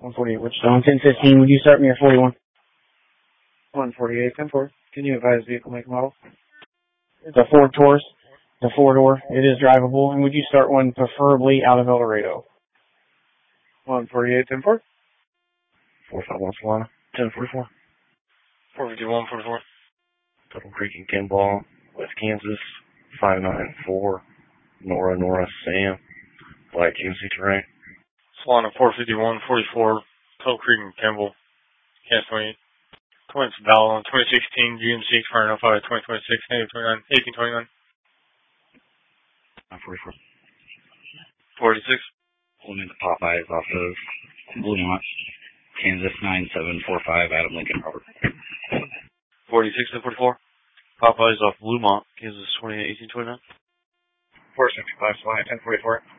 148 Wichita. 1015, would you start me at 41? 148, 10-4. Can you advise vehicle make model? It's a Ford Taurus. It's a four-door. It is drivable. And would you start one preferably out of El Dorado? 148, 10-4. 451 Solana. 1044. 451, 44. Tuttle Creek and Kimball, West Kansas. 594. Nora Sam. Black GMC terrain. Solana 451, 44. Tuttle Creek and Kimball. Kansas 28. 20 Valor 2016 GMC Expiring 05 2026 negative 29 1829. 44. 46. Pulling into Popeyes off of Bluemont, Kansas 9745 Adam Lincoln Robert. 46 and 44. Popeyes off Bluemont, Kansas 28 1829. 465 Solana 1044.